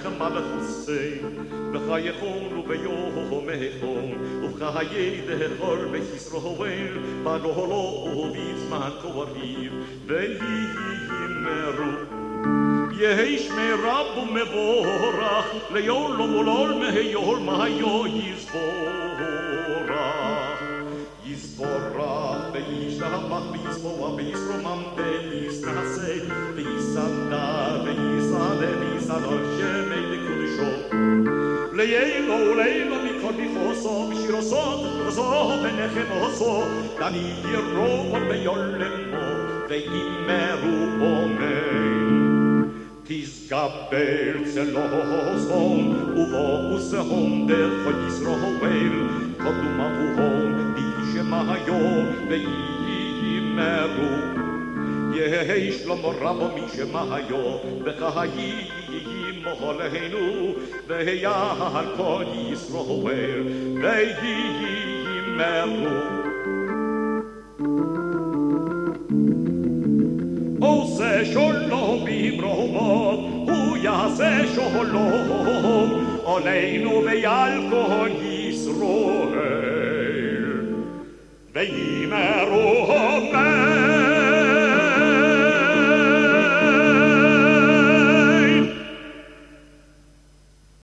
מלכוסי בחייכון וביומכון ובחיי דהור בישראל בגולו ובזמן קריב ויאמרו יש מרב ומבורך ליום ולעול מהיום מהיום יסבורך וישתבח ויסבוח וישרומם וישנשא ויסעדה ויסעדה ויסעדה שמי לקודשו ליילו וליילו מכל מחוסו ושירוסו ותרסו ונחמוסו דני ירוב ויולמו וימרו אמן תסגבר צלוסון ובוסהון דכל ישראל קדום אבוהון שמהיו ויאמרו יהי שלמה רבו משמהיו וחיים עלינו ויעל כל ישראל ויאמרו עושה שלום במרומות הוא יעשה שלום עלינו ועל כל ישראל Vei